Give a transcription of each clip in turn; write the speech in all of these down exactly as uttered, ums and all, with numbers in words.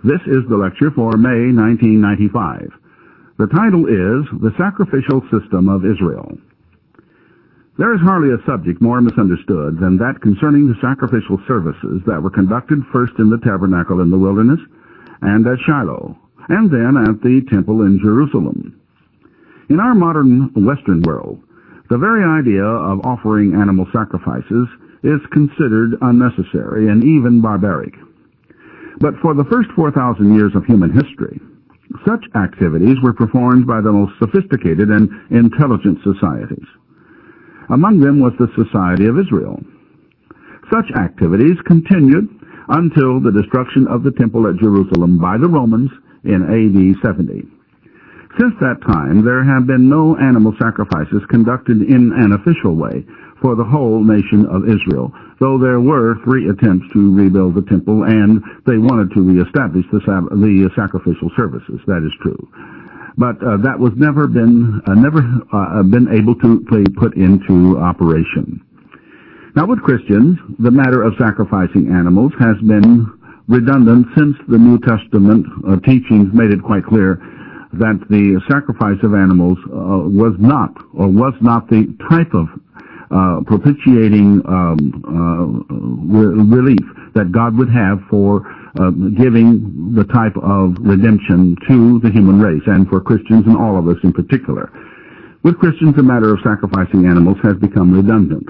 This is the lecture for May nineteen ninety-five. The title is The Sacrificial System of Israel. There is hardly a subject more misunderstood than that concerning the sacrificial services that were conducted first in the tabernacle in the wilderness, and at Shiloh, and then at the temple in Jerusalem. In our modern Western world, the very idea of offering animal sacrifices is considered unnecessary and even barbaric. But for the first four thousand years of human history, such activities were performed by the most sophisticated and intelligent societies. Among them was the Society of Israel. Such activities continued until the destruction of the temple at Jerusalem by the Romans in A D seventy. Since that time, there have been no animal sacrifices conducted in an official way for the whole nation of Israel, though there were three attempts to rebuild the temple, and they wanted to reestablish the, the sacrificial services. That is true. But uh, that was never been uh, never uh, been able to be put into operation. Now, with Christians, the matter of sacrificing animals has been redundant since the New Testament uh, teachings made it quite clear that the sacrifice of animals uh, was not, or was not the type of uh, propitiating um, uh, re- relief that God would have for uh, giving the type of redemption to the human race, and for Christians and all of us in particular. With Christians, the matter of sacrificing animals has become redundant.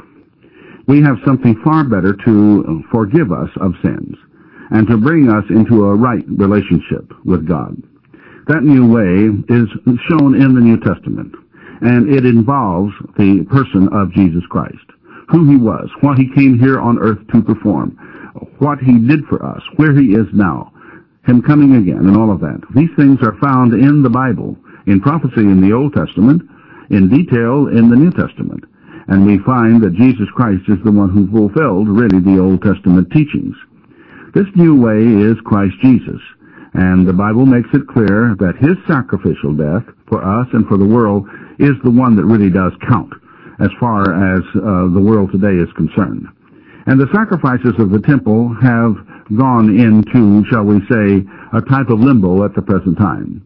We have something far better to forgive us of sins and to bring us into a right relationship with God. That new way is shown in the New Testament, and it involves the person of Jesus Christ, who he was, what he came here on earth to perform, what he did for us, where he is now, him coming again, and all of that. These things are found in the Bible, in prophecy in the Old Testament, in detail in the New Testament. And we find that Jesus Christ is the one who fulfilled, really, the Old Testament teachings. This new way is Christ Jesus. And the Bible makes it clear that his sacrificial death for us and for the world is the one that really does count as far as uh, the world today is concerned. And the sacrifices of the temple have gone into, shall we say, a type of limbo at the present time.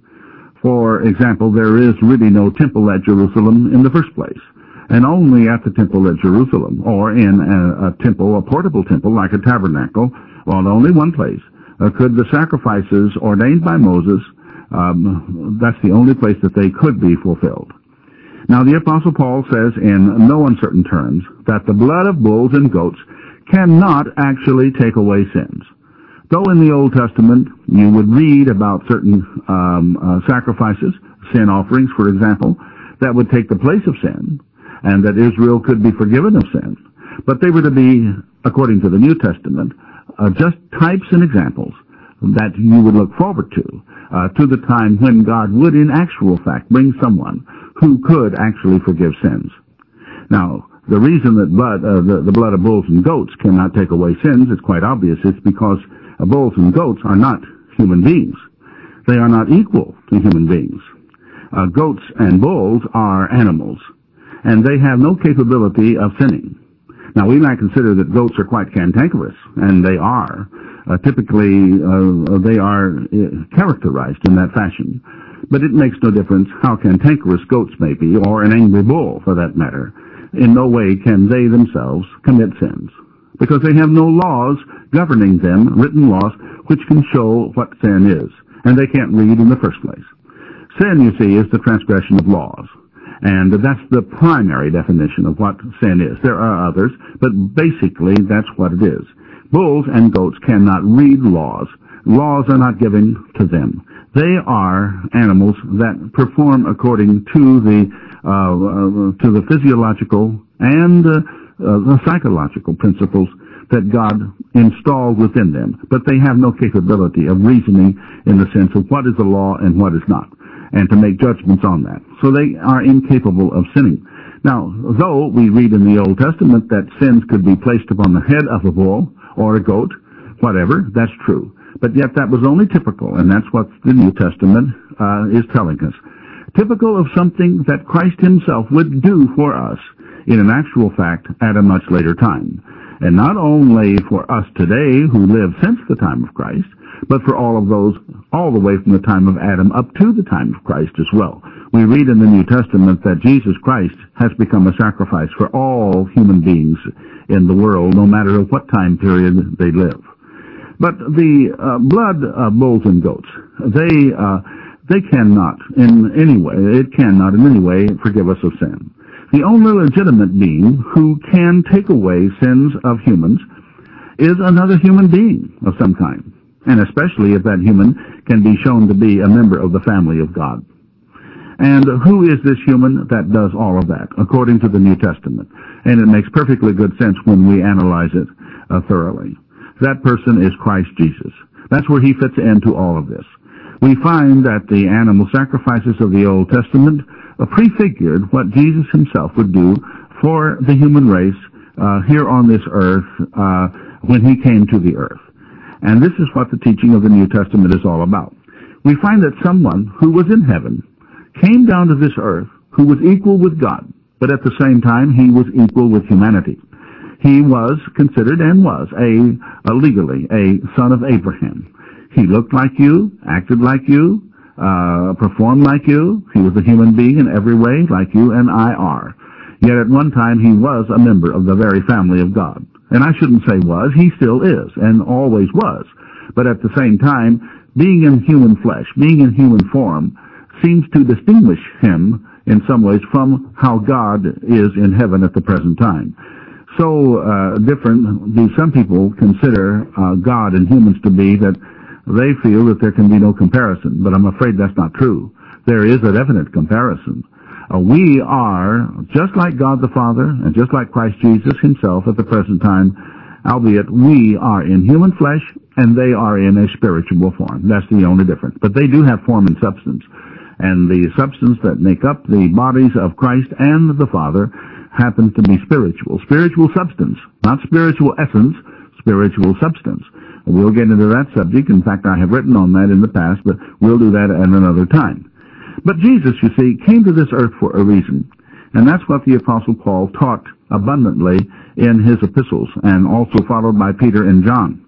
For example, there is really no temple at Jerusalem in the first place, and only at the temple at Jerusalem, or in a, a temple, a portable temple like a tabernacle, well, only one place. Uh, could the sacrifices ordained by Moses, um, that's the only place that they could be fulfilled. Now, the Apostle Paul says in no uncertain terms that the blood of bulls and goats cannot actually take away sins. Though in the Old Testament you would read about certain um, uh, sacrifices, sin offerings, for example, that would take the place of sin, and that Israel could be forgiven of sin. But they were to be, according to the New Testament, Uh, just types and examples that you would look forward to, uh, to the time when God would in actual fact bring someone who could actually forgive sins. Now, the reason that blood, uh, the, the blood of bulls and goats cannot take away sins is quite obvious. It's because uh, bulls and goats are not human beings. They are not equal to human beings. Uh, goats and bulls are animals, and they have no capability of sinning. Now, we might consider that goats are quite cantankerous, and they are. Uh, typically, uh, they are uh, characterized in that fashion. But it makes no difference how cantankerous goats may be, or an angry bull, for that matter. In no way can they themselves commit sins, because they have no laws governing them, written laws, which can show what sin is, and they can't read in the first place. Sin, you see, is the transgression of laws. And that's the primary definition of what sin is. There are others, but basically that's what it is. Bulls and goats cannot read laws. Laws are not given to them. They are animals that perform according to the uh, uh, to the physiological and uh, uh, the psychological principles that God installed within them. But they have no capability of reasoning in the sense of what is the law and what is not, and to make judgments on that. So they are incapable of sinning. Now, though we read in the Old Testament that sins could be placed upon the head of a bull or a goat, whatever, that's true. But yet that was only typical, and that's what the New Testament uh, is telling us. Typical of something that Christ himself would do for us in an actual fact at a much later time. and not only for us today who live since the time of Christ, but for all of those all the way from the time of Adam up to the time of Christ as well. We read in the New Testament that Jesus Christ has become a sacrifice for all human beings in the world, no matter what time period they live. But the uh, blood of bulls and goats, they uh, they cannot in any way, it cannot in any way forgive us of sin. The only legitimate being who can take away sins of humans is another human being of some kind, and especially if that human can be shown to be a member of the family of God. And who is this human that does all of that, according to the New Testament? And it makes perfectly good sense when we analyze it uh, thoroughly. That person is Christ Jesus. That's where he fits into all of this. We find that the animal sacrifices of the Old Testament uh, prefigured what Jesus himself would do for the human race uh, here on this earth uh, when he came to the earth. And this is what the teaching of the New Testament is all about. We find that someone who was in heaven came down to this earth who was equal with God, but at the same time he was equal with humanity. He was considered and was a, a legally a son of Abraham. He looked like you, acted like you, uh, performed like you. He was a human being in every way like you and I are. Yet at one time he was a member of the very family of God. And I shouldn't say was, he still is and always was. But at the same time, being in human flesh, being in human form, seems to distinguish him in some ways from how God is in heaven at the present time. So uh, different do some people consider uh, God and humans to be that they feel that there can be no comparison. But I'm afraid that's not true. There is a definite comparison. Uh, we are just like God the Father and just like Christ Jesus himself at the present time, albeit we are in human flesh and they are in a spiritual form. That's the only difference. But they do have form and substance. And the substance that make up the bodies of Christ and the Father happens to be spiritual. Spiritual substance, not spiritual essence, spiritual substance. We'll get into that subject. In fact, I have written on that in the past, but we'll do that at another time. But Jesus, you see, came to this earth for a reason. And that's what the Apostle Paul taught abundantly in his epistles, and also followed by Peter and John.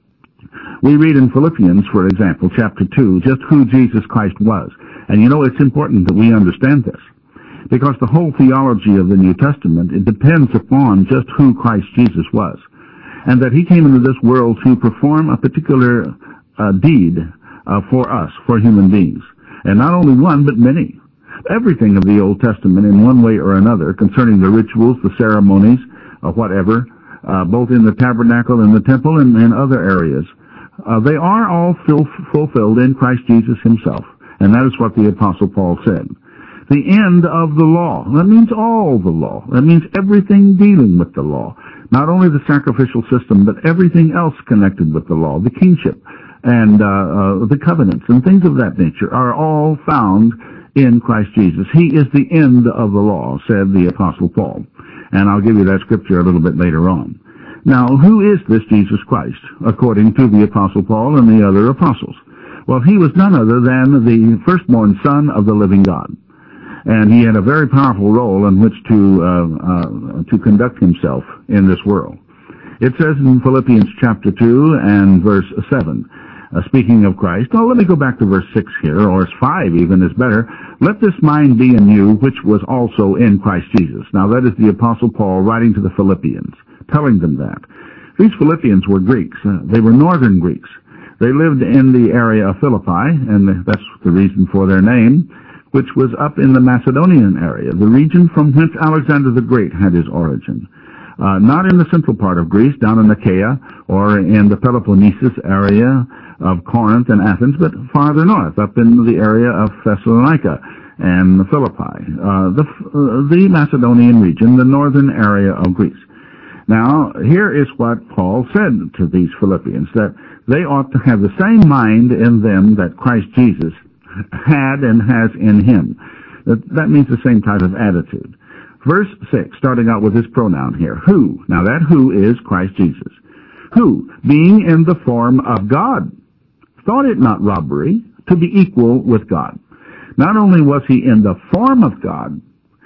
We read in Philippians, for example, chapter two, just who Jesus Christ was. And you know, it's important that we understand this, because the whole theology of the New Testament, it depends upon just who Christ Jesus was, and that he came into this world to perform a particular uh, deed uh, for us, for human beings. And not only one, but many. Everything of the Old Testament in one way or another concerning the rituals, the ceremonies, uh, whatever, uh, both in the tabernacle and the temple and in other areas, uh, they are all fil- fulfilled in Christ Jesus himself. And that is what the Apostle Paul said. The end of the law. That means all the law. That means everything dealing with the law. Not only the sacrificial system, but everything else connected with the law. The kingship and uh, uh, the covenants and things of that nature are all found in Christ Jesus. He is the end of the law, said the Apostle Paul. And I'll give you that scripture a little bit later on. Now, who is this Jesus Christ, according to the Apostle Paul and the other apostles? Well, he was none other than the firstborn son of the living God. And he had a very powerful role in which to uh, uh, to conduct himself in this world. It says in Philippians chapter two and verse seven, uh, speaking of Christ, oh, let me go back to verse six here, or five even is better. Let this mind be in you, which was also in Christ Jesus. Now that is the Apostle Paul writing to the Philippians, telling them that. These Philippians were Greeks. Uh, they were northern Greeks. They lived in the area of Philippi, and that's the reason for their name, which was up in the Macedonian area, the region from whence Alexander the Great had his origin. Uh, not in the central part of Greece, down in Achaia, or in the Peloponnesus area of Corinth and Athens, but farther north, up in the area of Thessalonica and Philippi, uh, the, uh, the Macedonian region, the northern area of Greece. Now, here is what Paul said to these Philippians, that they ought to have the same mind in them that Christ Jesus had and has in him. That, that means the same type of attitude. Verse six, starting out with his pronoun here, who. Now that who is Christ Jesus. Who, being in the form of God, thought it not robbery to be equal with God. Not only was he in the form of God,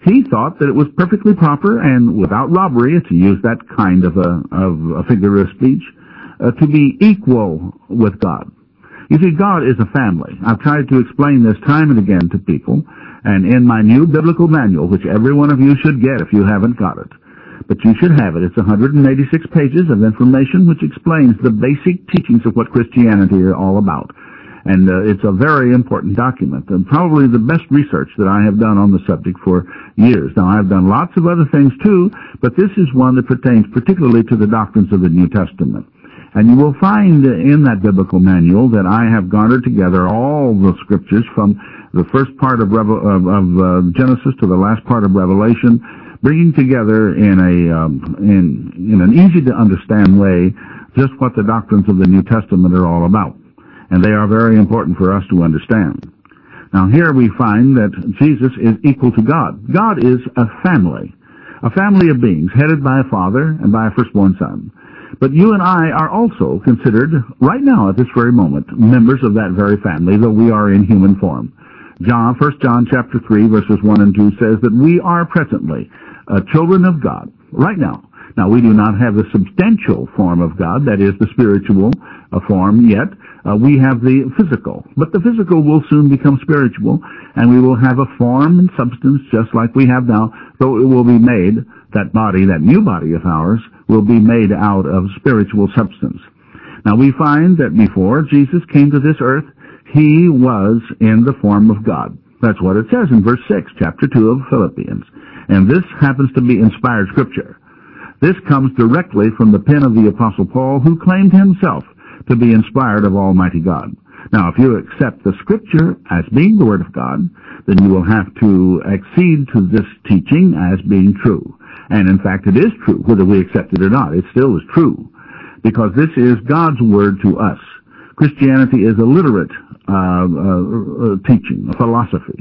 He thought that it was perfectly proper and without robbery, to use that kind of a, of a figure of speech, uh, to be equal with God. You see, God is a family. I've tried to explain this time and again to people, and in my new biblical manual, which every one of you should get if you haven't got it, but you should have it. It's one hundred eighty-six pages of information which explains the basic teachings of what Christianity is all about. And uh, it's a very important document, and probably the best research that I have done on the subject for years. Now, I've done lots of other things too, but this is one that pertains particularly to the doctrines of the New Testament. And you will find in that biblical manual that I have garnered together all the scriptures from the first part of, Revel- of, of uh, Genesis to the last part of Revelation, bringing together in a um, in in an easy to understand way just what the doctrines of the New Testament are all about. And they are very important for us to understand. Now here we find that Jesus is equal to God. God is a family, a family of beings headed by a father and by a firstborn son. But you and I are also considered, right now at this very moment, members of that very family, though we are in human form. John, First John chapter three, verses one and two says that we are presently uh, children of God, right now. Now, we do not have the substantial form of God, that is the spiritual uh, form yet. Uh, we have the physical, but the physical will soon become spiritual, and we will have a form and substance just like we have now, though it will be made, that body, that new body of ours, will be made out of spiritual substance. Now, we find that before Jesus came to this earth, he was in the form of God. That's what it says in verse six, chapter two of Philippians. And this happens to be inspired scripture. This comes directly from the pen of the Apostle Paul, who claimed himself to be inspired of Almighty God. Now, if you accept the Scripture as being the Word of God, then you will have to accede to this teaching as being true. And in fact, it is true, whether we accept it or not. It still is true, because this is God's Word to us. Christianity is a literate uh, uh, teaching, a philosophy.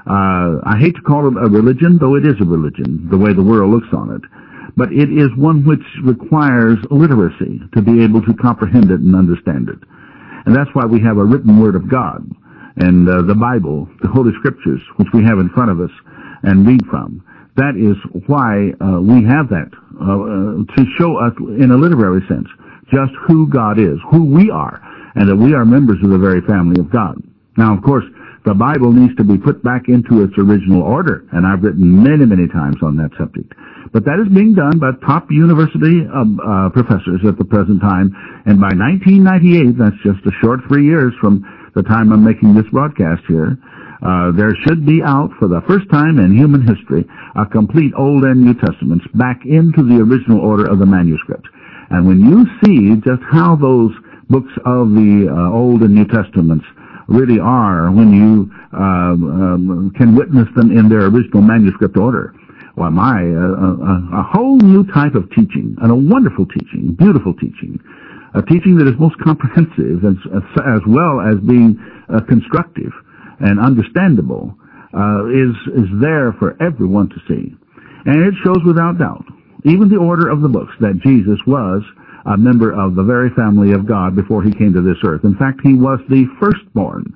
Uh, I hate to call it a religion, though it is a religion, the way the world looks on it. But it is one which requires literacy to be able to comprehend it and understand it. And that's why we have a written Word of God and uh, the Bible, the Holy Scriptures, which we have in front of us and read from. That is why uh, we have that, uh, uh, to show us in a literary sense just who God is, who we are, and that we are members of the very family of God. Now, of course, the Bible needs to be put back into its original order, and I've written many, many times on that subject. But that is being done by top university uh, uh, professors at the present time, and by nineteen ninety-eight, that's just a short three years from the time I'm making this broadcast here, uh, there should be out for the first time in human history a complete Old and New Testaments back into the original order of the manuscript. And when you see just how those books of the uh, Old and New Testaments really are, when you uh, um, can witness them in their original manuscript order, why, my, uh, a, a whole new type of teaching, and a wonderful teaching, beautiful teaching, a teaching that is most comprehensive as, as well as being uh, constructive and understandable, uh, is, is there for everyone to see. And it shows without doubt, even the order of the books, that Jesus was a member of the very family of God before he came to this earth. In fact, he was the firstborn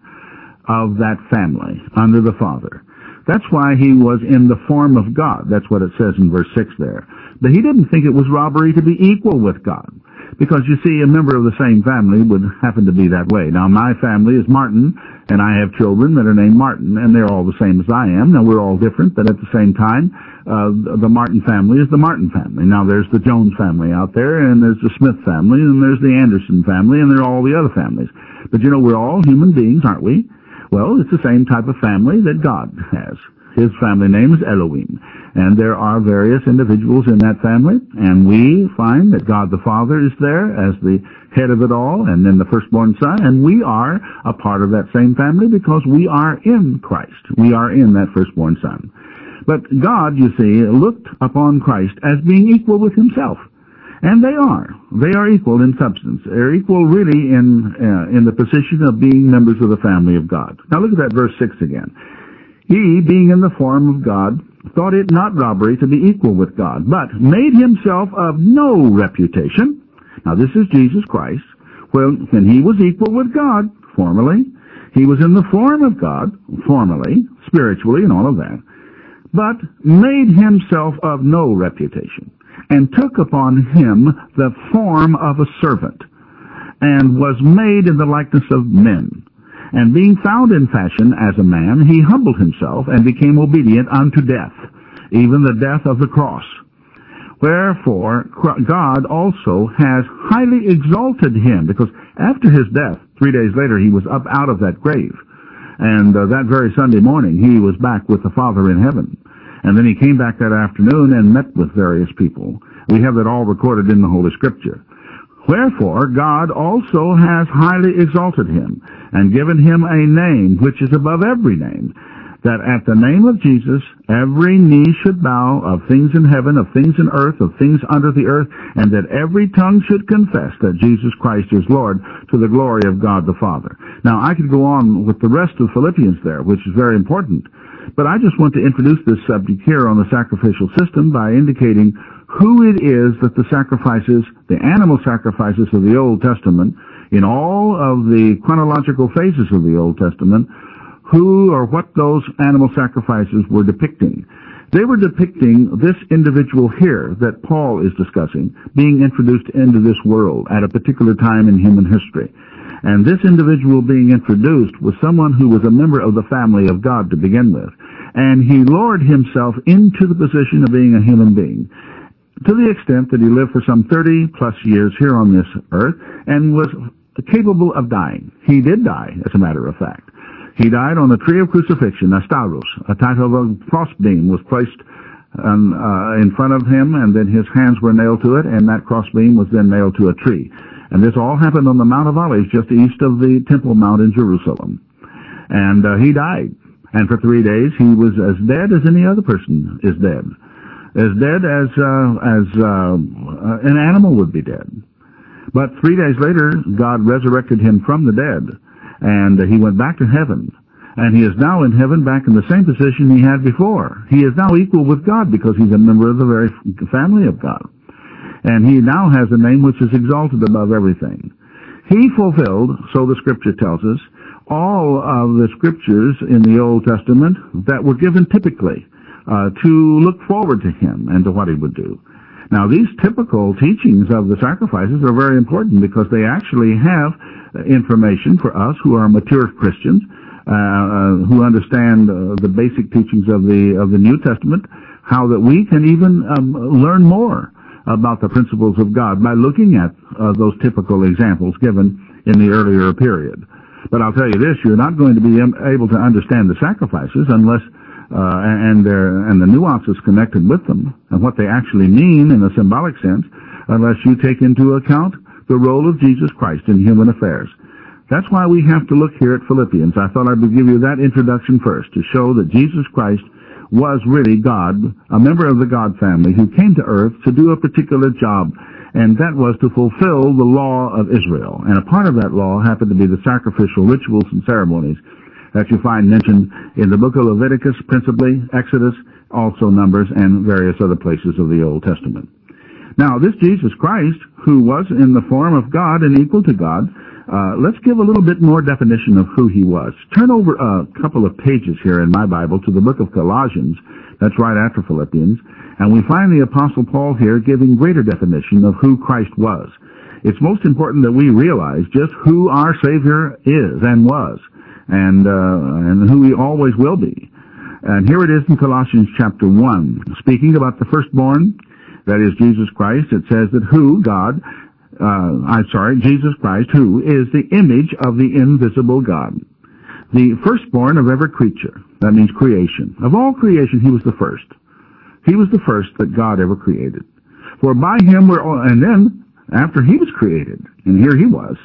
of that family under the Father. That's why he was in the form of God. That's what it says in verse six there. But he didn't think it was robbery to be equal with God, because, you see, a member of the same family would happen to be that way. Now, my family is Martin, and I have children that are named Martin, and they're all the same as I am. Now, we're all different, but at the same time, uh, the Martin family is the Martin family. Now, there's the Jones family out there, and there's the Smith family, and there's the Anderson family, and there are all the other families. But, you know, we're all human beings, aren't we? Well, it's the same type of family that God has. His family name is Elohim. And there are various individuals in that family, and we find that God the Father is there as the head of it all, and then the firstborn Son, and we are a part of that same family because we are in Christ. We are in that firstborn Son. But God, you see, looked upon Christ as being equal with himself. And they are. They are equal in substance. They're equal really in uh, in the position of being members of the family of God. Now look at that verse six again. He, being in the form of God, thought it not robbery to be equal with God, but made himself of no reputation. Now this is Jesus Christ. Well, when he was equal with God, formally, he was in the form of God, formally, spiritually, and all of that. but made himself of no reputation, and took upon him the form of a servant, and was made in the likeness of men. And being found in fashion as a man, he humbled himself, and became obedient unto death, even the death of the cross. Wherefore God also has highly exalted him, because after his death, three days later, he was up out of that grave. And uh, that very Sunday morning, he was back with the Father in heaven. And then he came back that afternoon and met with various people. We have that all recorded in the Holy Scripture. Wherefore God also has highly exalted him, and given him a name which is above every name, that at the name of Jesus every knee should bow, of things in heaven, of things in earth, of things under the earth, and that every tongue should confess that Jesus Christ is Lord, to the glory of God the Father. Now, I could go on with the rest of Philippians there, which is very important, but I just want to introduce this subject here on the sacrificial system by indicating who it is that the sacrifices, the animal sacrifices of the Old Testament, in all of the chronological phases of the Old Testament, who or what those animal sacrifices were depicting. They were depicting this individual here that Paul is discussing being introduced into this world at a particular time in human history. And this individual being introduced was someone who was a member of the family of God to begin with. And he lowered himself into the position of being a human being, to the extent that he lived for some thirty plus years here on this earth and was capable of dying. He did die, as a matter of fact. He died on the tree of crucifixion, a stauros, a type of a crossbeam was placed um, uh, in front of him, and then his hands were nailed to it, and that crossbeam was then nailed to a tree. And this all happened on the Mount of Olives, just east of the Temple Mount in Jerusalem. And uh, he died. And for three days he was as dead as any other person is dead. As dead as, uh, as uh, an animal would be dead. But three days later, God resurrected him from the dead. And he went back to heaven. And he is now in heaven back in the same position he had before. He is now equal with God because he's a member of the very family of God. And he now has a name which is exalted above everything. He fulfilled, so the Scripture tells us, all of the Scriptures in the Old Testament that were given typically uh, to look forward to him and to what he would do. Now, these typical teachings of the sacrifices are very important because they actually have information for us who are mature Christians, uh, uh, who understand uh, the basic teachings of the of the New Testament, how that we can even um, learn more about the principles of God by looking at uh, those typical examples given in the earlier period. But I'll tell you this, you're not going to be able to understand the sacrifices unless uh, and their and the nuances connected with them and what they actually mean in a symbolic sense, unless you take into account the role of Jesus Christ in human affairs. That's why we have to look here at Philippians. I thought I would give you that introduction first to show that Jesus Christ was really God, a member of the God family who came to earth to do a particular job, and that was to fulfill the law of Israel. And a part of that law happened to be the sacrificial rituals and ceremonies that you find mentioned in the book of Leviticus, principally, Exodus, also Numbers, and various other places of the Old Testament. Now, this Jesus Christ, who was in the form of God and equal to God, uh, let's give a little bit more definition of who he was. Turn over a couple of pages here in my Bible to the book of Colossians. That's right after Philippians. And we find the Apostle Paul here giving greater definition of who Christ was. It's most important that we realize just who our Savior is and was, and, uh, and who he always will be. And here it is in Colossians chapter one, speaking about the firstborn, that is Jesus Christ. It says that who, God, uh, I'm sorry, Jesus Christ, who is the image of the invisible God, the firstborn of every creature. That means creation. Of all creation, he was the first. He was the first that God ever created. For by him were all, and then, after he was created, and here he was,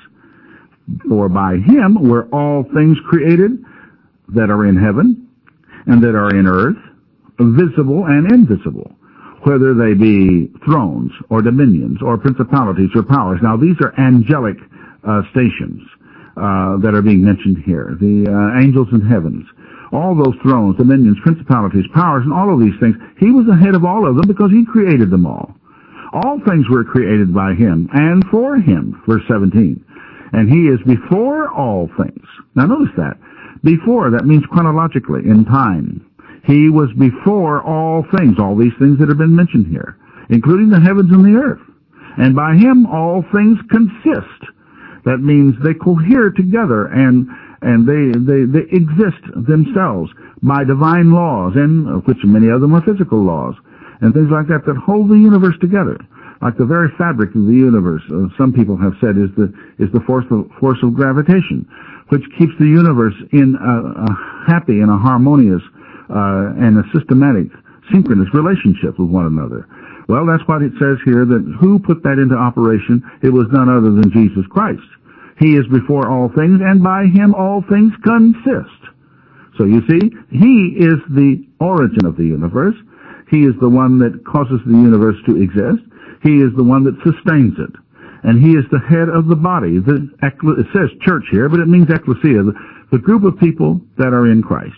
for by him were all things created that are in heaven and that are in earth, visible and invisible, whether they be thrones or dominions or principalities or powers. Now, these are angelic uh, stations uh, that are being mentioned here, the uh, angels in heavens. All those thrones, dominions, principalities, powers, and all of these things, he was the head of all of them because he created them all. All things were created by him and for him, verse seventeen. And he is before all things. Now, notice that. Before, that means chronologically, in time. He was before all things, all these things that have been mentioned here, including the heavens and the earth. And by him all things consist. That means they cohere together and and they, they, they exist themselves by divine laws, and of which many of them are physical laws, and things like that that hold the universe together. Like the very fabric of the universe, uh, some people have said, is the is the force of, force of gravitation, which keeps the universe in a, a happy and a harmonious uh, and a systematic, synchronous relationship with one another. Well, that's what it says here, that who put that into operation? It was none other than Jesus Christ. He is before all things, and by him all things consist. So you see, he is the origin of the universe. He is the one that causes the universe to exist. He is the one that sustains it. And he is the head of the body. The, it says church here, but it means ecclesia, the, the group of people that are in Christ.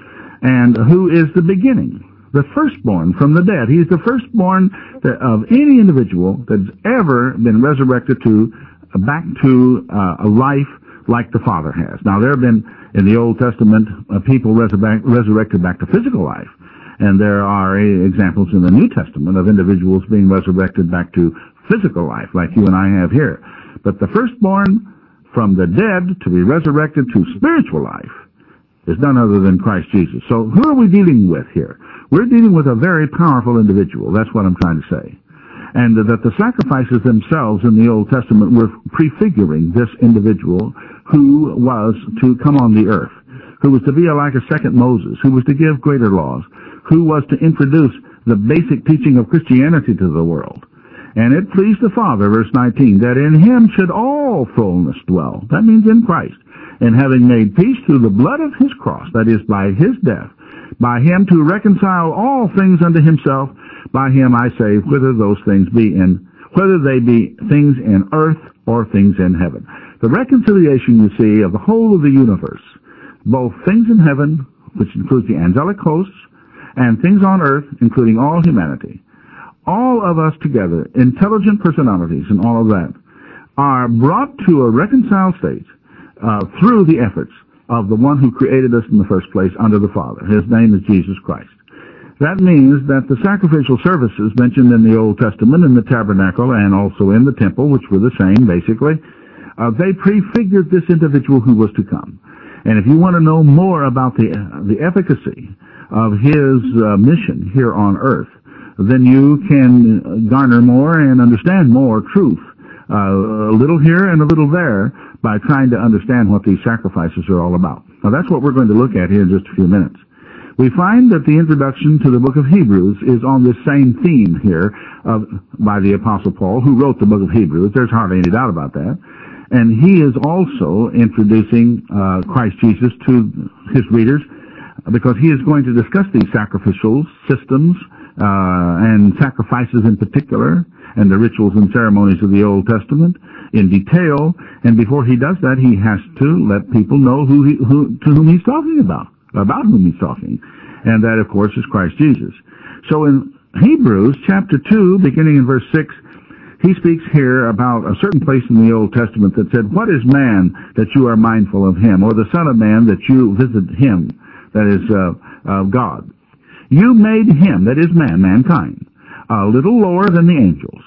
And who is the beginning? The firstborn from the dead. He is the firstborn of any individual that's ever been resurrected to back to uh, a life like the Father has. Now, there have been, in the Old Testament, uh, people resurrect, resurrected back to physical life. And there are uh, examples in the New Testament of individuals being resurrected back to physical life, like you and I have here. But the firstborn from the dead to be resurrected to spiritual life is none other than Christ Jesus. So who are we dealing with here? We're dealing with a very powerful individual. That's what I'm trying to say. And that the sacrifices themselves in the Old Testament were prefiguring this individual who was to come on the earth, who was to be like a second Moses, who was to give greater laws, who was to introduce the basic teaching of Christianity to the world. And it pleased the Father, verse nineteen, that in him should all fullness dwell. That means in Christ. And having made peace through the blood of his cross, that is, by his death, by him to reconcile all things unto himself, by him I say, whether those things be in, whether they be things in earth or things in heaven. The reconciliation, you see, of the whole of the universe, both things in heaven, which includes the angelic hosts, and things on earth, including all humanity. All of us together, intelligent personalities and all of that, are brought to a reconciled state uh, through the efforts of the one who created us in the first place under the Father. His name is Jesus Christ. That means that the sacrificial services mentioned in the Old Testament, in the tabernacle, and also in the temple, which were the same, basically, uh, they prefigured this individual who was to come. And if you want to know more about the, uh, the efficacy of his uh, mission here on earth, then you can garner more and understand more truth, uh, a little here and a little there, by trying to understand what these sacrifices are all about. Now, that's what we're going to look at here in just a few minutes. We find that the introduction to the book of Hebrews is on this same theme here of, by the Apostle Paul, who wrote the book of Hebrews. There's hardly any doubt about that. And he is also introducing uh, Christ Jesus to his readers, because he is going to discuss these sacrificial systems uh, and sacrifices in particular, and the rituals and ceremonies of the Old Testament in detail. And before he does that, he has to let people know who he, who, to whom he's talking about. about whom he's talking, and that, of course, is Christ Jesus. So in Hebrews chapter two, beginning in verse six, he speaks here about a certain place in the Old Testament that said, "What is man that you are mindful of him, or the Son of Man that you visit him?" That is uh, uh, God. "You made him," that is man, mankind, "a little lower than the angels.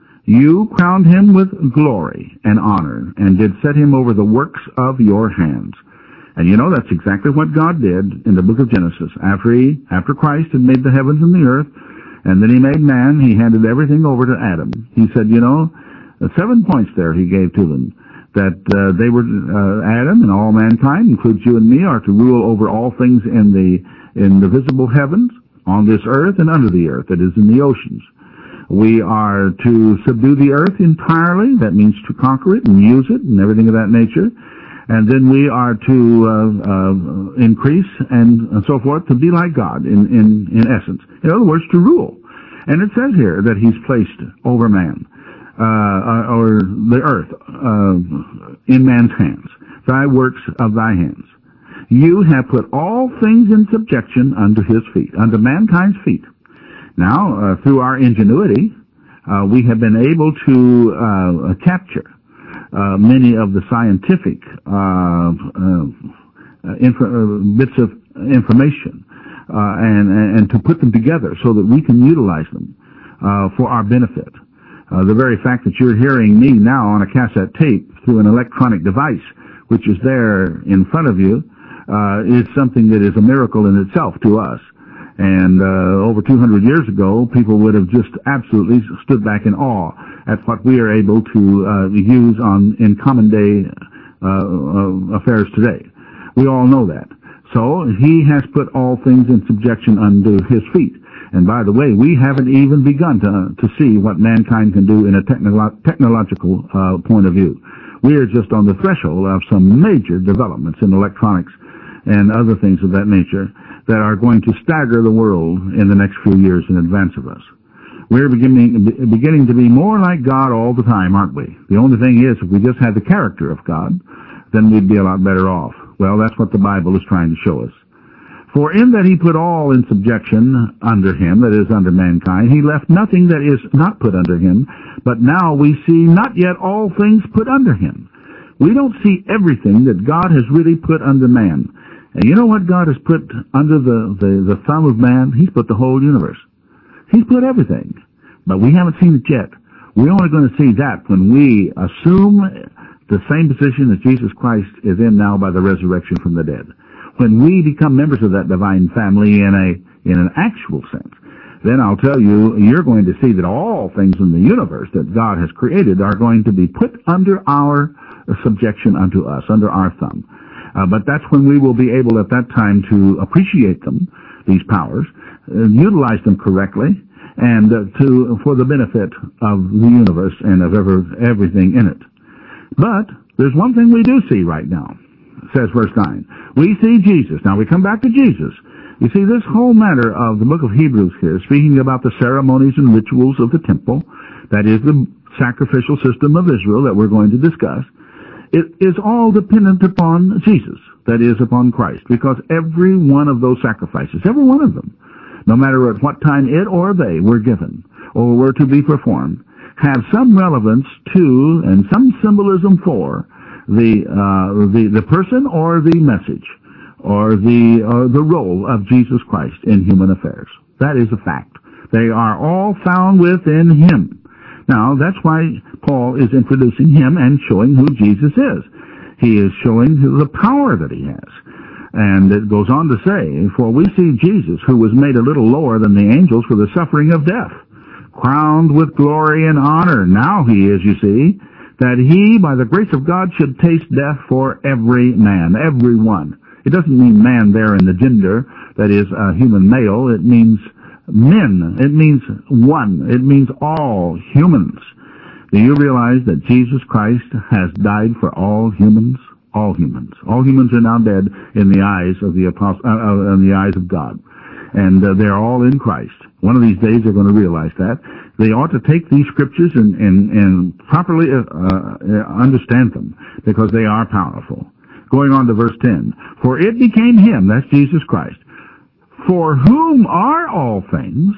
You crowned him with glory and honor, and did set him over the works of your hands." And you know, that's exactly what God did in the book of Genesis. After he, after Christ had made the heavens and the earth, and then he made man, he handed everything over to Adam. He said, you know, seven points there he gave to them, that uh, they were, uh, Adam and all mankind, includes you and me, are to rule over all things in the, in the visible heavens, on this earth, and under the earth, that is, in the oceans. We are to subdue the earth entirely. That means to conquer it and use it and everything of that nature. And then we are to uh, uh, increase and, and so forth, to be like God in, in, in essence. In other words, to rule. And it says here that he's placed over man, uh, or the earth, uh, in man's hands, thy works of thy hands. You have put all things in subjection under his feet, under mankind's feet. Now, uh, through our ingenuity, uh, we have been able to uh, capture Uh, many of the scientific uh, uh, info, uh, bits of information uh, and, and to put them together so that we can utilize them uh, for our benefit. Uh, the very fact that you're hearing me now on a cassette tape through an electronic device, which is there in front of you, uh, is something that is a miracle in itself to us. And uh, over two hundred years ago, people would have just absolutely stood back in awe at what we are able to uh, use on in common day uh, uh, affairs today. We all know that. So he has put all things in subjection under his feet. And by the way, we haven't even begun to to see what mankind can do in a technolo- technological uh, point of view. We are just on the threshold of some major developments in electronics and other things of that nature that are going to stagger the world in the next few years in advance of us. We're beginning, beginning to be more like God all the time, aren't we? The only thing is, if we just had the character of God, then we'd be a lot better off. Well, that's what the Bible is trying to show us. For in that he put all in subjection under him, that is, under mankind, he left nothing that is not put under him, but now we see not yet all things put under him. We don't see everything that God has really put under man. And you know what God has put under the, the, the thumb of man? He's put the whole universe. He's put everything. But we haven't seen it yet. We're only going to see that when we assume the same position that Jesus Christ is in now by the resurrection from the dead. When we become members of that divine family in a in an actual sense, then I'll tell you, you're going to see that all things in the universe that God has created are going to be put under our subjection unto us, under our thumb. Uh, but that's when we will be able at that time to appreciate them, these powers, uh, utilize them correctly, and uh, to for the benefit of the universe and of ever, everything in it. But there's one thing we do see right now, says verse nine. We see Jesus. Now we come back to Jesus. You see, this whole matter of the book of Hebrews here, speaking about the ceremonies and rituals of the temple, that is the sacrificial system of Israel that we're going to discuss, it is all dependent upon Jesus, that is, upon Christ, because every one of those sacrifices, every one of them, no matter at what time it or they were given or were to be performed, have some relevance to and some symbolism for the uh, the the person or the message or the uh, the role of Jesus Christ in human affairs. That is a fact. They are all found within him. Now, that's why Paul is introducing him and showing who Jesus is. He is showing the power that he has. And it goes on to say, for we see Jesus, who was made a little lower than the angels for the suffering of death, crowned with glory and honor. Now he is, you see, that he, by the grace of God, should taste death for every man, every one. It doesn't mean man there in the gender, that is, a human male. It means men. It means one. It means all humans. Do you realize that Jesus Christ has died for all humans? All humans. All humans are now dead in the eyes of the apostle, uh, in the eyes of God. And uh, they're all in Christ. One of these days they're going to realize that. They ought to take these scriptures and, and, and properly uh, uh, understand them, because they are powerful. Going on to verse ten. For it became him, that's Jesus Christ, for whom are all things,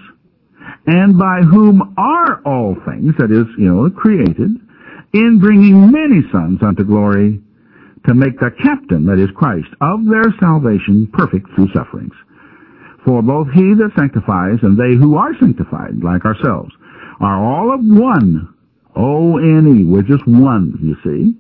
and by whom are all things, that is, you know, created, in bringing many sons unto glory, to make the captain, that is Christ, of their salvation perfect through sufferings. For both he that sanctifies and they who are sanctified, like ourselves, are all of one, O N E, we're just one, you see,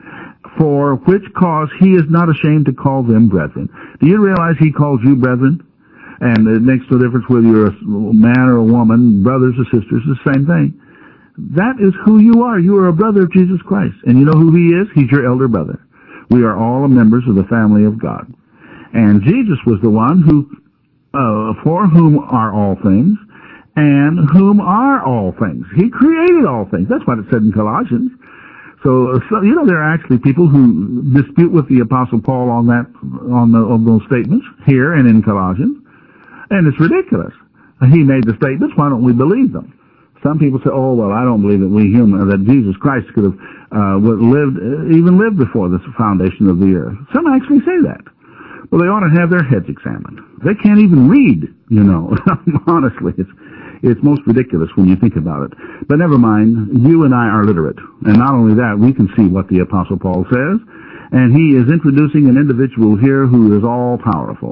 for which cause he is not ashamed to call them brethren. Do you realize he calls you brethren? And it makes no difference whether you're a man or a woman, brothers or sisters, the same thing. That is who you are. You are a brother of Jesus Christ. And you know who he is? He's your elder brother. We are all members of the family of God. And Jesus was the one who, uh, for whom are all things, and whom are all things. He created all things. That's what it said in Colossians. So, so you know, there are actually people who dispute with the Apostle Paul on that, on, the, on those statements here and in Colossians. And it's ridiculous. He made the statements. Why don't we believe them? Some people say, "Oh, well, I don't believe that we human that Jesus Christ could have uh, lived, even lived before the foundation of the earth." Some actually say that. Well, they ought to have their heads examined. They can't even read. You know, honestly, it's it's most ridiculous when you think about it. But never mind. You and I are literate, and not only that, we can see what the Apostle Paul says, and he is introducing an individual here who is all powerful.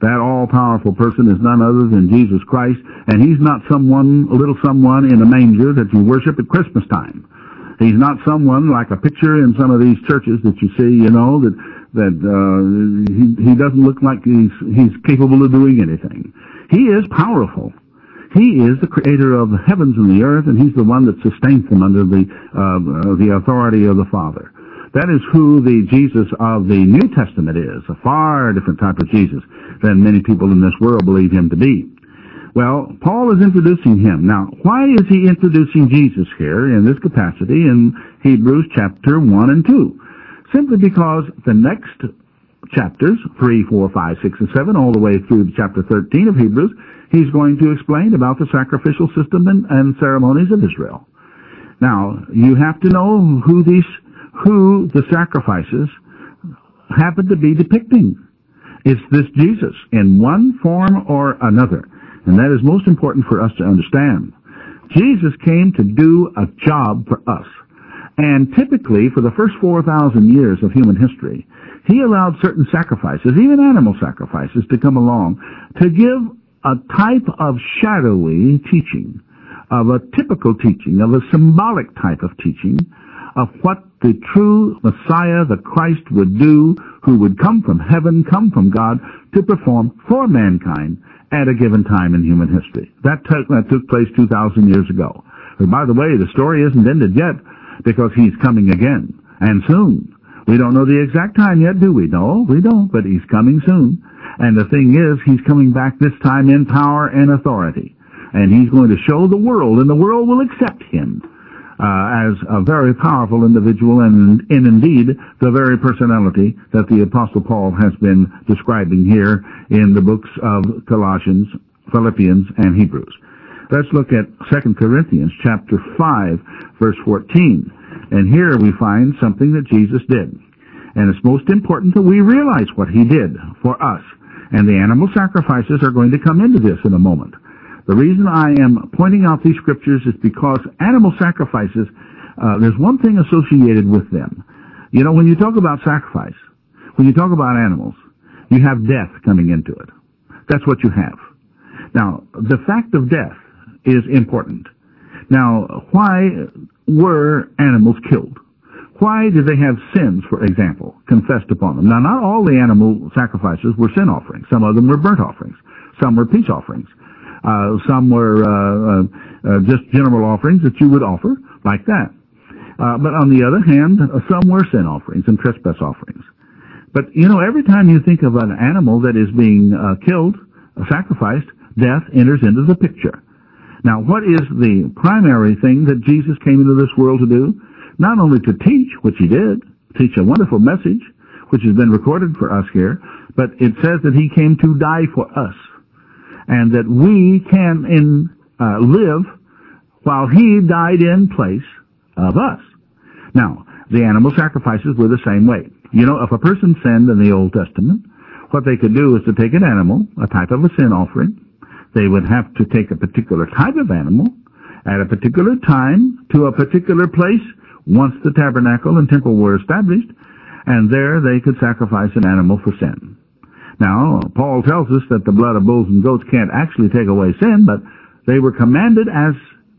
That all-powerful person is none other than Jesus Christ, and he's not someone, a little someone in a manger that you worship at Christmas time. He's not someone like a picture in some of these churches that you see, you know, that that uh, he, he doesn't look like he's he's capable of doing anything. He is powerful. He is the creator of the heavens and the earth, and he's the one that sustains them under the uh, the authority of the Father. That is who the Jesus of the New Testament is, a far different type of Jesus than many people in this world believe him to be. Well, Paul is introducing him. Now, why is he introducing Jesus here in this capacity in Hebrews chapter one and two? Simply because the next chapters, three, four, five, six, and seven, all the way through chapter thirteen of Hebrews, he's going to explain about the sacrificial system and, and ceremonies of Israel. Now, you have to know who these, who the sacrifices happen to be depicting. It's this Jesus in one form or another. And that is most important for us to understand. Jesus came to do a job for us. And typically, for the first four thousand years of human history, he allowed certain sacrifices, even animal sacrifices, to come along to give a type of shadowy teaching, of a typical teaching, of a symbolic type of teaching, of what the true Messiah, the Christ, would do, who would come from heaven, come from God, to perform for mankind at a given time in human history. That took, that took place two thousand years ago. But by the way, the story isn't ended yet, because he's coming again, and soon. We don't know the exact time yet, do we? No, we don't, but he's coming soon. And the thing is, he's coming back this time in power and authority. And he's going to show the world, and the world will accept him uh, as a very powerful individual, and, and indeed the very personality that the Apostle Paul has been describing here in the books of Colossians, Philippians, and Hebrews. Let's look at Second Corinthians chapter five, verse fourteen. And here we find something that Jesus did. And it's most important that we realize what he did for us. And the animal sacrifices are going to come into this in a moment. The reason I am pointing out these scriptures is because animal sacrifices, uh, there's one thing associated with them. You know, when you talk about sacrifice, when you talk about animals, you have death coming into it. That's what you have. Now, the fact of death is important. Now, why were animals killed? Why did they have sins, for example, confessed upon them? Now, not all the animal sacrifices were sin offerings. Some of them were burnt offerings. Some were peace offerings. Uh, some were uh, uh, just general offerings that you would offer, like that. Uh, but on the other hand, uh, some were sin offerings and trespass offerings. But, you know, every time you think of an animal that is being uh, killed, uh, sacrificed, death enters into the picture. Now, what is the primary thing that Jesus came into this world to do? Not only to teach, which he did, teach a wonderful message, which has been recorded for us here, but it says that he came to die for us, and that we can in uh, live while he died in place of us. Now, the animal sacrifices were the same way. You know, if a person sinned in the Old Testament, what they could do is to take an animal, a type of a sin offering. They would have to take a particular type of animal at a particular time to a particular place once the tabernacle and temple were established, and there they could sacrifice an animal for sin. Now, Paul tells us that the blood of bulls and goats can't actually take away sin, but they were commanded as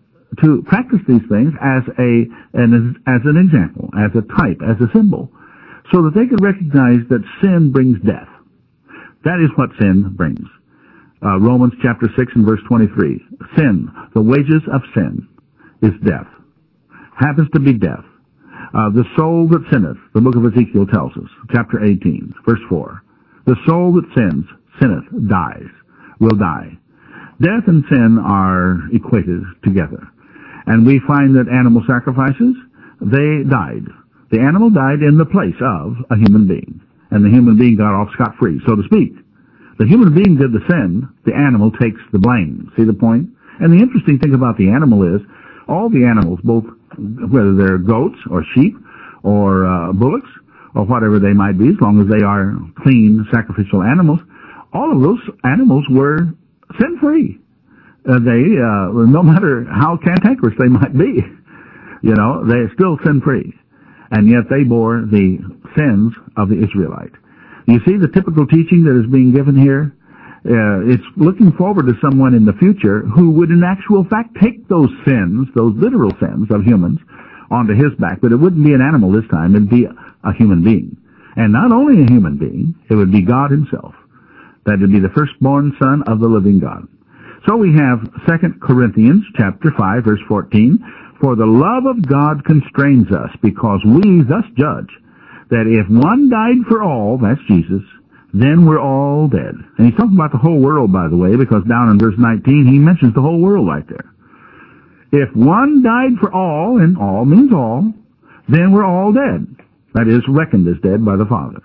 to practice these things as a an, as an example, as a type, as a symbol, so that they could recognize that sin brings death. That is what sin brings. Uh, Romans chapter six and verse twenty-three. Sin, the wages of sin, is death. Happens to be death. Uh, the soul that sinneth, the book of Ezekiel tells us, chapter eighteen, verse four. The soul that sins, sinneth, dies, will die. Death and sin are equated together. And we find that animal sacrifices, they died. The animal died in the place of a human being. And the human being got off scot-free, so to speak. The human being did the sin, the animal takes the blame. See the point? And the interesting thing about the animal is, all the animals, both whether they're goats or sheep or uh, bullocks or whatever they might be, as long as they are clean sacrificial animals, all of those animals were sin-free. Uh, they, uh, no matter how cantankerous they might be, you know, they're still sin-free. And yet they bore the sins of the Israelite. You see the typical teaching that is being given here? Uh, it's looking forward to someone in the future who would in actual fact take those sins, those literal sins of humans, onto his back, but it wouldn't be an animal this time, it'd be a human being. And not only a human being, it would be God himself. That would be the firstborn son of the living God. So we have Second Corinthians chapter five, verse fourteen, for the love of God constrains us, because we thus judge, that if one died for all, that's Jesus, then we're all dead. And he's talking about the whole world, by the way, because down in verse nineteen, he mentions the whole world right there. If one died for all, and all means all, then we're all dead. That is, reckoned as dead by the Father.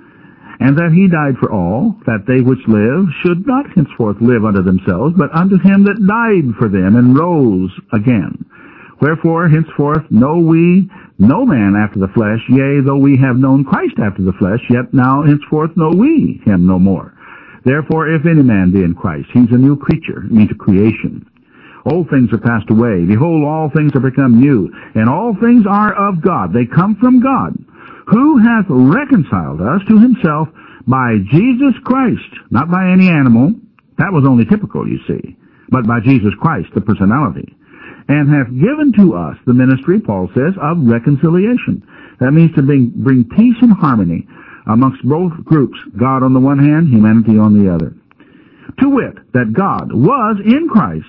And that he died for all, that they which live should not henceforth live unto themselves, but unto him that died for them, and rose again. Wherefore, henceforth know we no man after the flesh, yea, though we have known Christ after the flesh, yet now henceforth know we him no more. Therefore, if any man be in Christ, he's a new creature, means a creation. Old things are passed away. Behold, all things are become new. And all things are of God. They come from God, who hath reconciled us to himself by Jesus Christ, not by any animal. That was only typical, you see, but by Jesus Christ, the personality, and hath given to us the ministry, Paul says, of reconciliation. That means to bring, bring peace and harmony amongst both groups, God on the one hand, humanity on the other. To wit, that God was in Christ,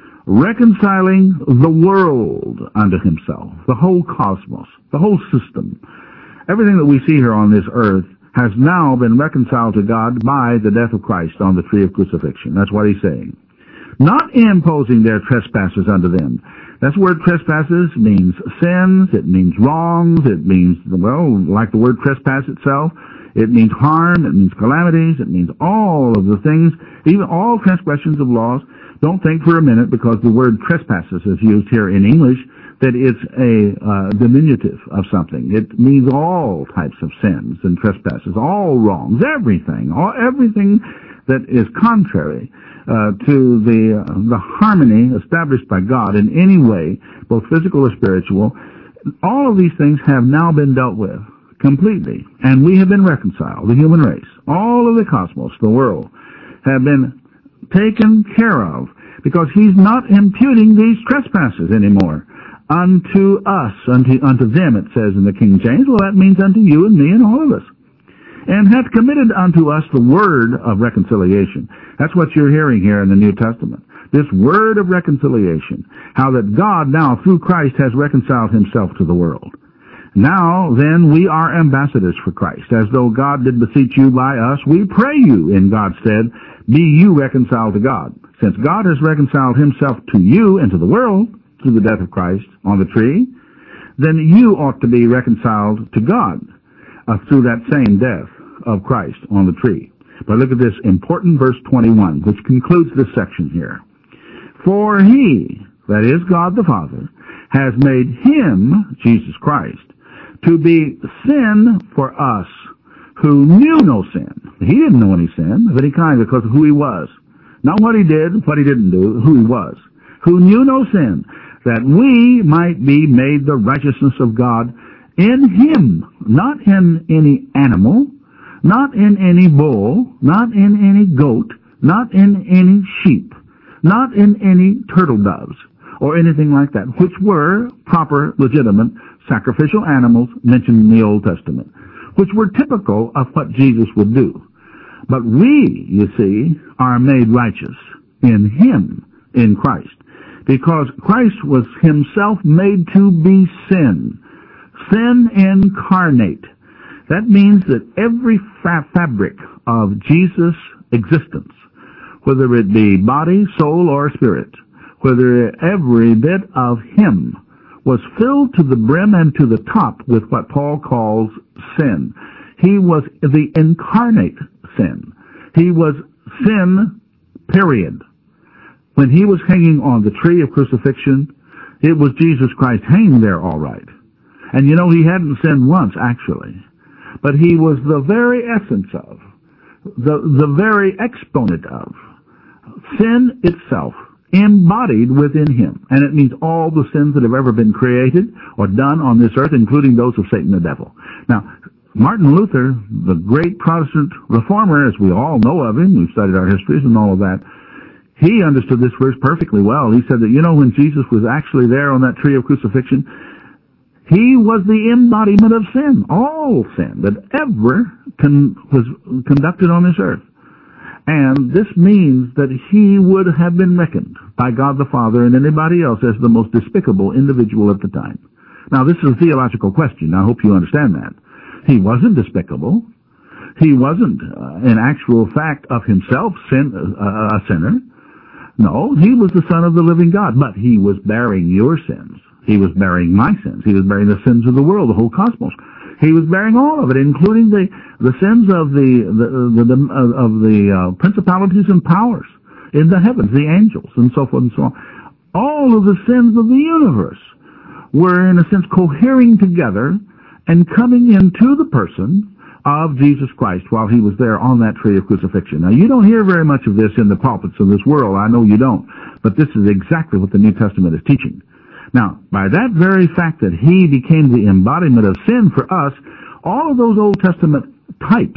reconciling the world unto himself, the whole cosmos, the whole system. Everything that we see here on this earth has now been reconciled to God by the death of Christ on the tree of crucifixion. That's what he's saying. Not imposing their trespasses unto them. That's word trespasses means sins, it means wrongs, it means, well, like the word trespass itself, it means harm, it means calamities, it means all of the things, even all transgressions of laws. Don't think for a minute, because the word trespasses is used here in English, that it's a uh, diminutive of something. It means all types of sins and trespasses, all wrongs, everything, all everything that is contrary uh, to the uh, the harmony established by God in any way, both physical or spiritual. All of these things have now been dealt with completely, and we have been reconciled. The human race, all of the cosmos, the world, have been taken care of, because he's not imputing these trespasses anymore unto us, unto, unto them, it says in the King James. Well, that means unto you and me and all of us. And hath committed unto us the word of reconciliation. That's what you're hearing here in the New Testament. This word of reconciliation. How that God now, through Christ, has reconciled himself to the world. Now, then, we are ambassadors for Christ. As though God did beseech you by us, we pray you in God's stead, be you reconciled to God. Since God has reconciled himself to you and to the world through the death of Christ on the tree, then you ought to be reconciled to God uh, through that same death of Christ on the tree. But look at this important verse twenty-one, which concludes this section here. For he, that is God the Father, has made him, Jesus Christ, to be sin for us who knew no sin. He didn't know any sin of any kind because of who he was. Not what he did, what he didn't do, who he was. Who knew no sin, that we might be made the righteousness of God in him, not in any animal, not in any bull, not in any goat, not in any sheep, not in any turtle doves, or anything like that, which were proper, legitimate, sacrificial animals mentioned in the Old Testament, which were typical of what Jesus would do. But we, you see, are made righteous in him, in Christ, because Christ was himself made to be sin, sin incarnate. That means that every fa- fabric of Jesus' existence, whether it be body, soul, or spirit, whether every bit of him was filled to the brim and to the top with what Paul calls sin. He was the incarnate sin. He was sin, period. When he was hanging on the tree of crucifixion, it was Jesus Christ hanging there all right. And you know, he hadn't sinned once, actually. But he was the very essence of, the, the very exponent of, sin itself, embodied within him. And it means all the sins that have ever been created or done on this earth, including those of Satan the devil. Now, Martin Luther, the great Protestant reformer, as we all know of him, we've studied our histories and all of that, he understood this verse perfectly well. He said that, you know, when Jesus was actually there on that tree of crucifixion, he was the embodiment of sin, all sin that ever con- was conducted on this earth. And this means that he would have been reckoned by God the Father and anybody else as the most despicable individual at the time. Now, this is a theological question. I hope you understand that. He wasn't despicable. He wasn't, uh, in actual fact of himself, sin, uh, a sinner. No, he was the Son of the living God, but he was bearing your sins. He was bearing my sins. He was bearing the sins of the world, the whole cosmos. He was bearing all of it, including the, the sins of the, the, the, the of the uh, principalities and powers in the heavens, the angels, and so forth and so on. All of the sins of the universe were, in a sense, cohering together and coming into the person of Jesus Christ while he was there on that tree of crucifixion. Now, you don't hear very much of this in the pulpits of this world. I know you don't. But this is exactly what the New Testament is teaching. Now, by that very fact that he became the embodiment of sin for us, all of those Old Testament types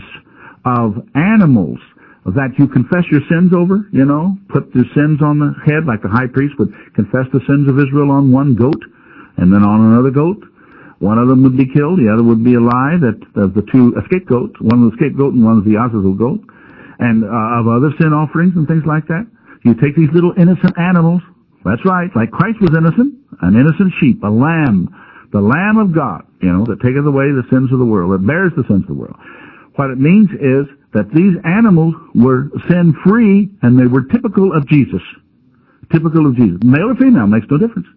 of animals that you confess your sins over, you know, put the sins on the head, like the high priest would confess the sins of Israel on one goat and then on another goat. One of them would be killed, the other would be alive, that of the two a scapegoat, one was the scapegoat and one was the Azazel goat, and uh, of other sin offerings and things like that. You take these little innocent animals, that's right, like Christ was innocent, an innocent sheep, a lamb, the Lamb of God, you know, that taketh away the sins of the world, that bears the sins of the world. What it means is that these animals were sin-free, and they were typical of Jesus. Typical of Jesus. Male or female, makes no difference.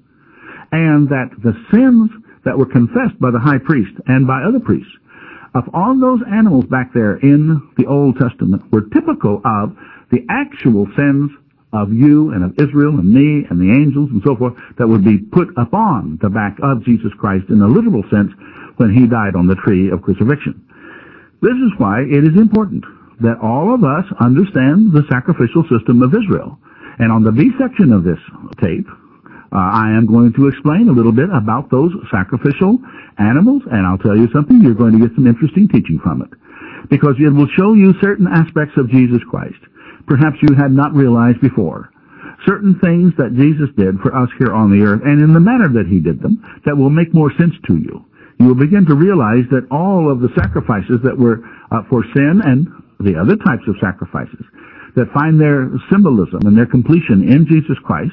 And that the sins that were confessed by the high priest and by other priests of all those animals back there in the Old Testament were typical of the actual sins of you and of Israel and me and the angels and so forth that would be put upon the back of Jesus Christ in a literal sense when he died on the tree of crucifixion. This is why it is important that all of us understand the sacrificial system of Israel. And on the B section of this tape, Uh, I am going to explain a little bit about those sacrificial animals, and I'll tell you something, you're going to get some interesting teaching from it. Because it will show you certain aspects of Jesus Christ, perhaps you had not realized before. Certain things that Jesus did for us here on the earth, and in the manner that he did them, that will make more sense to you. You will begin to realize that all of the sacrifices that were uh, for sin and the other types of sacrifices that find their symbolism and their completion in Jesus Christ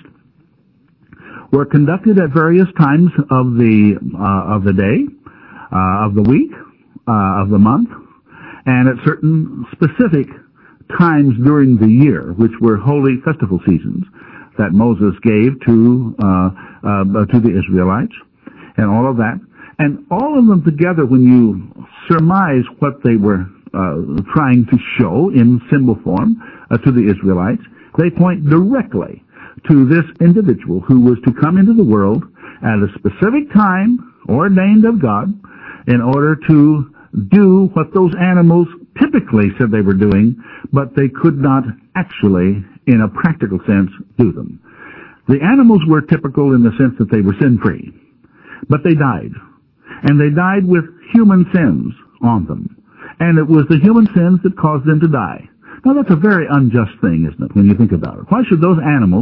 were conducted at various times of the uh, of the day, uh, of the week, uh, of the month, and at certain specific times during the year, which were holy festival seasons that Moses gave to uh, uh, to the Israelites, and all of that, and all of them together. When you surmise what they were uh, trying to show in symbol form uh, to the Israelites, they point directly to this individual who was to come into the world at a specific time ordained of God in order to do what those animals typically said they were doing, but they could not actually, in a practical sense, do them. The animals were typical in the sense that they were sin-free, but they died. And they died with human sins on them. And it was the human sins that caused them to die. Now, that's a very unjust thing, isn't it, when you think about it? Why should those animals,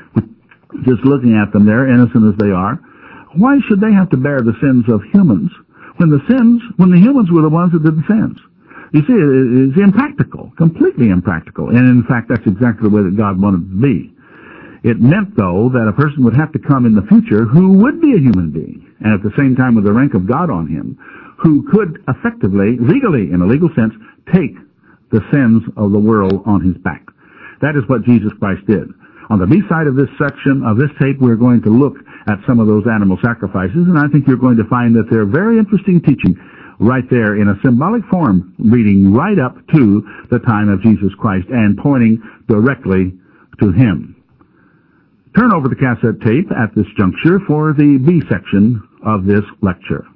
just looking at them, they're innocent as they are, why should they have to bear the sins of humans when the sins, when the humans were the ones that did the sins? You see, it's impractical, completely impractical. And in fact, that's exactly the way that God wanted it to be. It meant, though, that a person would have to come in the future who would be a human being, and at the same time with the rank of God on him, who could effectively, legally, in a legal sense, take the sins of the world on his back. That is what Jesus Christ did. On the B side of this section of this tape, we're going to look at some of those animal sacrifices, and I think you're going to find that they're very interesting teaching right there in a symbolic form, leading right up to the time of Jesus Christ and pointing directly to him. Turn over the cassette tape at this juncture for the B section of this lecture.